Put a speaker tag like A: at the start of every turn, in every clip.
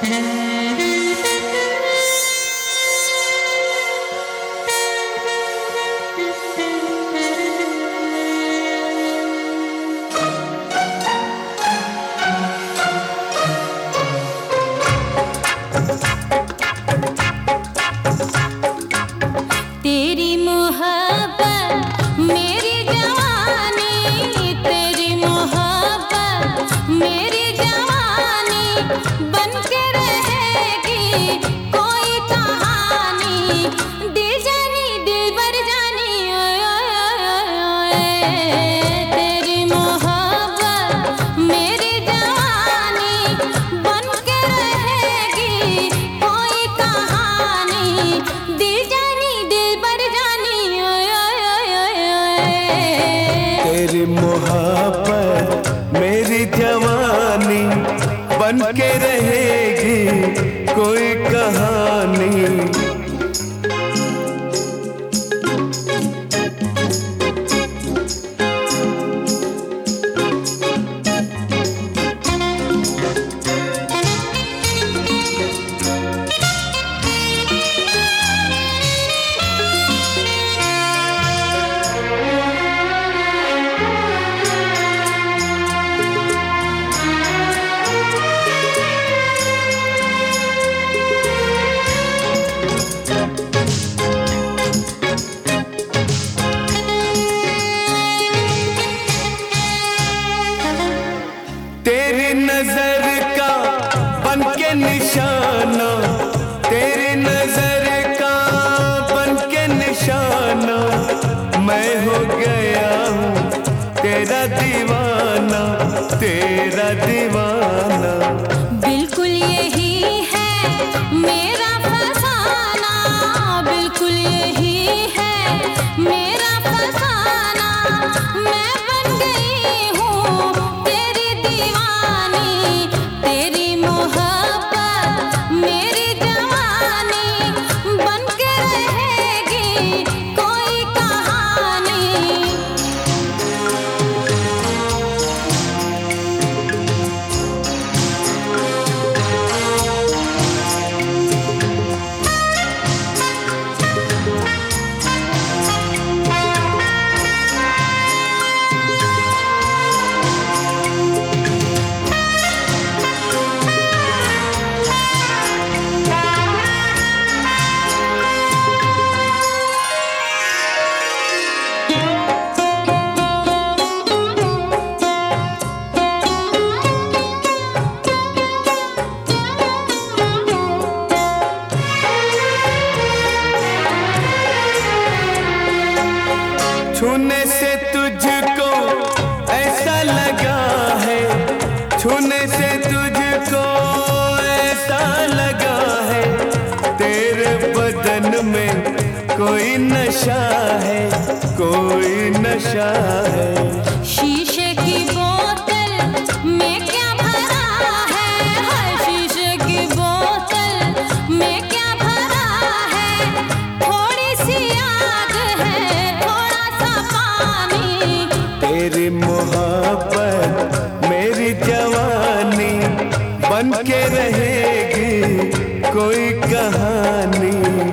A: तेरी मोहब्बत मेरी जवानी, तेरी मोहब्बत मेरी जवानी, बन के रहेगी कोई कहानी, दिल जानी दिलबर जानी, ओए ओए ओए। तेरी मोहब्बत मेरी जवानी, बन के रहेगी कोई कहानी, दिल जानी दिलबर जानी, ओए ओए ओए ओए।
B: तेरी मोहब्बत मेरी जवानी, बन के रहेगी कोई कहानी। तेरी नजर का बन के निशाना, तेरी नजर का बन के निशाना, मैं हो गया हूँ तेरा दीवाना, तेरा दीवाना।
A: बिल्कुल यही है मेरा फसाना, बिल्कुल यही है मेरा फसाना, मैं बन गई हूँ तेरी दीवानी, तेरी मोहब्बत मेरी जवानी, बन के रहेगी कोई कहानी।
B: छूने से तुझको ऐसा लगा है, छूने से तुझको ऐसा लगा है, तेरे बदन में कोई नशा है, कोई नशा है।
A: शीशे की बोतल में क्या भरा है, हर शीशे की बोतल में क्या भरा है, थोड़ी सी आग है थोड़ा सा पानी।
B: तेरी मोहब्बत मेरी जवानी, बन के रहेगी कोई कहानी।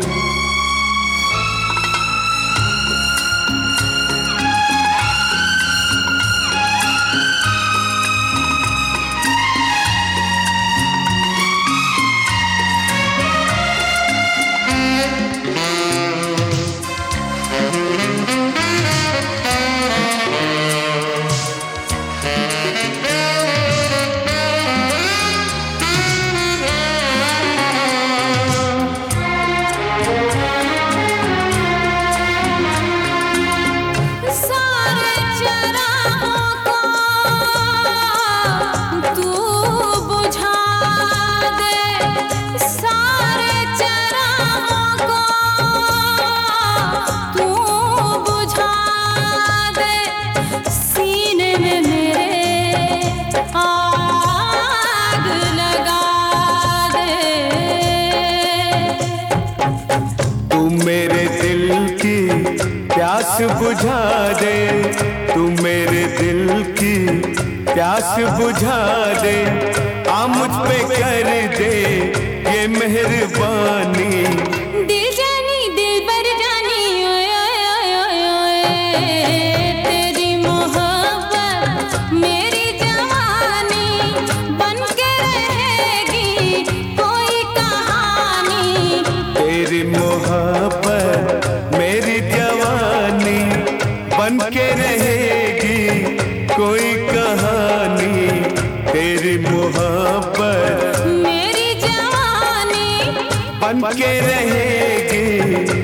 B: प्यास बुझा दे, तू मेरे दिल की प्यास बुझा दे। हाँ मुझ पे कर दे ये मेहरबानी।
A: दिल जानी दिल बर जानी ओए ओए ओए ओए ओए, तेरी मोहब्बत मेरी जवानी बन के रहेगी कोई कहानी।
B: तेरी मोहब्बत मेरी जवानी बन के रहेगी कोई कहानी। तेरी मोहब्बत
A: मेरी जवानी
B: बन के रहेगी